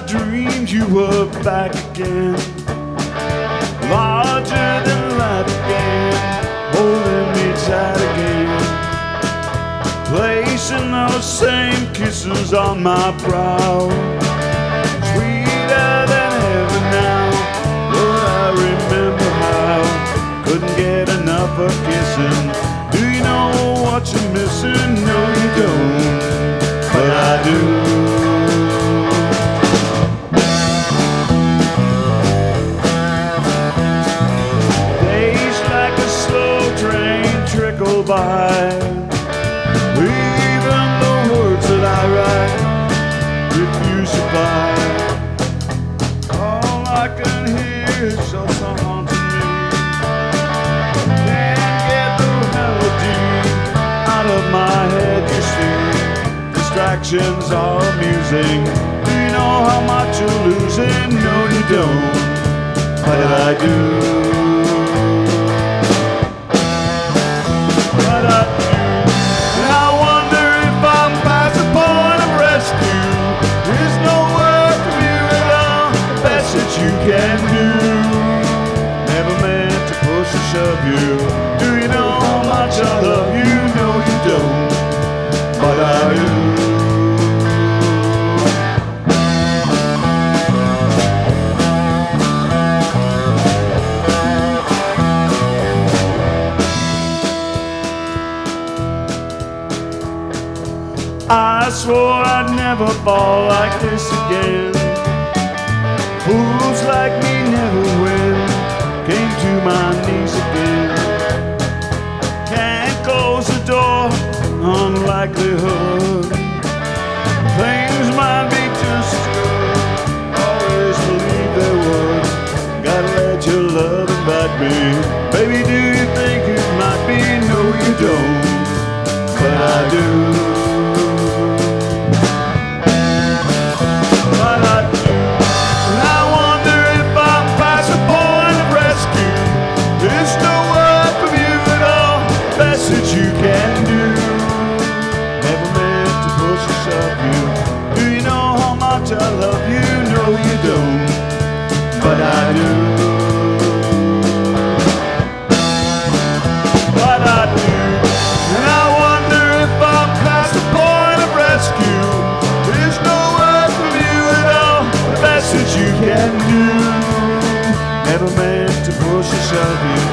dreamed you were back again, larger than life again, holding me tight again, placing those same kisses on my brow, sweeter than ever now. Lord, I remember how couldn't get enough of kissing. Do you know what you're missing? No, you don't, but I do. By even the words that I write refuse to buy. All I can hear is just a haunting me. Can't get the melody out of my head, you see. Distractions are amusing. Do you know how much you're losing? No, you don't, but I do. Can do. Never meant to push or shove you. Do you know how much I love you? No, you don't, but I do. I swore I'd never fall like this again. Fools like me never win. Came to my knees again. Can't close the door on likelihood. Things might be just as good. Always believe they would. Gotta let your love invite me. Baby, do you think it might be? No, you don't, but I do. You can do. Never meant to push or shove you. Do you know how much I love you? No, you don't, but I do. But I do. And I wonder if I'm past the point of rescue. There's no word from you at all. The best that you can do. Never meant to push or shove you.